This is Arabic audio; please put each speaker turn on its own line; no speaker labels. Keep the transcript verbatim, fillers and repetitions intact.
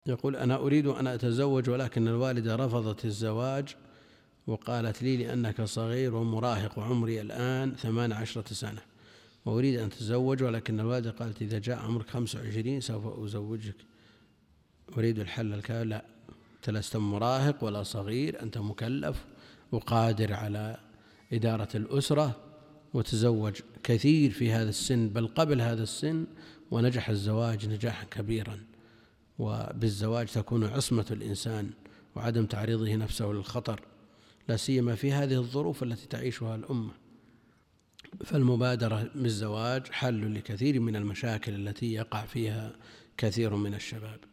يقول: أنا أريد أن أتزوج ولكن الوالدة رفضت الزواج وقالت لي لأنك صغير ومراهق وعمري الآن ثمان عشرة سنة، وأريد أن أتزوج ولكن الوالدة قالت إذا جاء عمرك خمسة وعشرين سوف أزوجك. أريد الحل الكامل. لا، أنت لست مراهق ولا صغير، أنت مكلف وقادر على إدارة الأسرة، وتزوج كثير في هذا السن بل قبل هذا السن، ونجح الزواج نجاحا كبيرا. وبالزواج تكون عصمة الإنسان وعدم تعريضه نفسه للخطر، لا سيما في هذه الظروف التي تعيشها الأمة. فالمبادرة بالزواج حل لكثير من المشاكل التي يقع فيها كثير من الشباب.